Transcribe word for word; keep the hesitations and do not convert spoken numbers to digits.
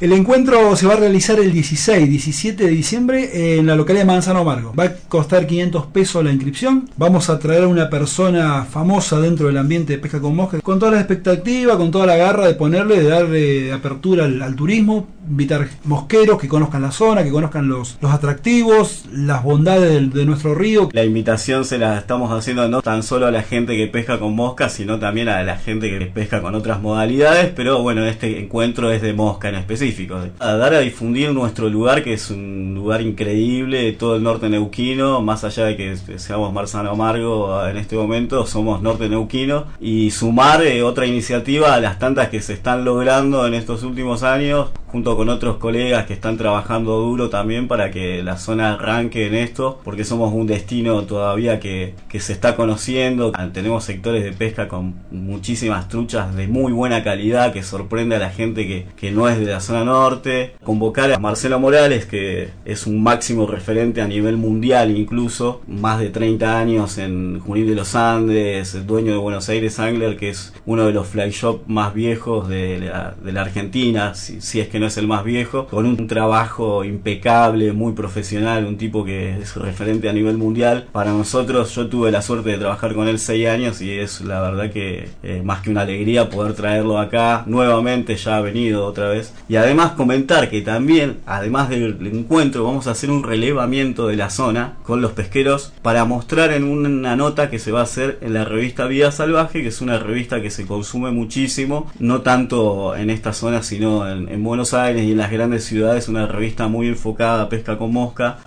El encuentro se va a realizar el dieciséis, diecisiete de diciembre en la localidad de Manzano Margo. Va a costar quinientos pesos la inscripción. Vamos a traer a una persona famosa dentro del ambiente de pesca con mosca, con toda la expectativa, con toda la garra de ponerle, de darle apertura al, al turismo, invitar mosqueros que conozcan la zona, que conozcan los, los atractivos, las bondades de, de nuestro río. La invitación se la estamos haciendo no tan solo a la gente que pesca con mosca, sino también a la gente que pesca con otras modalidades, pero bueno, este encuentro es de mosca en específico. A dar a difundir nuestro lugar, que es un lugar increíble de todo el norte neuquino, más allá de que seamos Manzano Margo en este momento, somos norte neuquino, y sumar eh, otra iniciativa a las tantas que se están logrando en estos últimos años, junto con otros colegas que están trabajando duro también para que la zona arranque en esto, porque somos un destino todavía que, que se está conociendo. Tenemos sectores de pesca con muchísimas truchas de muy buena calidad que sorprende a la gente que, que no es de la zona norte. Convocar a Marcelo Morales, que es un máximo referente a nivel mundial, incluso más de treinta años en Junín de los Andes, dueño de Buenos Aires Angler, que es uno de los fly shop más viejos de la, de la Argentina, si, si es que no es el más viejo, con un trabajo impecable, muy profesional, un tipo que es referente a nivel mundial. Para nosotros, yo tuve la suerte de trabajar con él seis años y es la verdad que eh, más que una alegría poder traerlo acá nuevamente. Ya ha venido otra vez. Y además comentar que también, además del encuentro, vamos a hacer un relevamiento de la zona con los pesqueros para mostrar en una nota que se va a hacer en la revista Vida Salvaje, que es una revista que se consume muchísimo, no tanto en esta zona sino en, en Buenos Aires y en las grandes ciudades, una revista muy enfocada a pesca con mosca.